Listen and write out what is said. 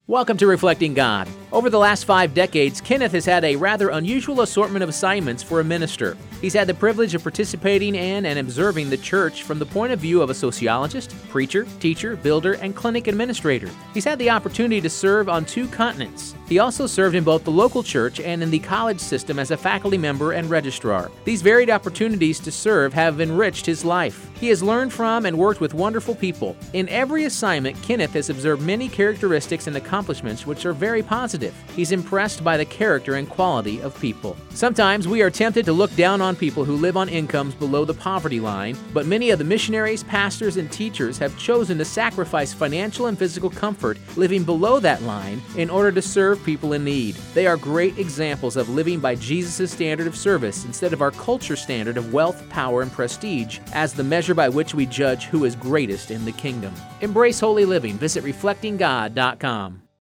Welcome to Reflecting God. Over the last 5 decades, Kenneth has had a rather unusual assortment of assignments for a minister. He's had the privilege of participating in and observing the church from the point of view of a sociologist, preacher, teacher, builder, and clinic administrator. He's had the opportunity to serve on 2 continents. He also served in both the local church and in the college system as a faculty member and registrar. These varied opportunities to serve have enriched his life. He has learned from and worked with wonderful people. In every assignment, Kenneth has observed many characteristics and accomplishments which are very positive. He's impressed by the character and quality of people. Sometimes we are tempted to look down on people who live on incomes below the poverty line, but many of the missionaries, pastors, and teachers have chosen to sacrifice financial and physical comfort living below that line in order to serve people in need. They are great examples of living by Jesus' standard of service instead of our culture standard of wealth, power, and prestige as the measure by which we judge who is greatest in the kingdom. Embrace holy living. Visit reflectinggod.com.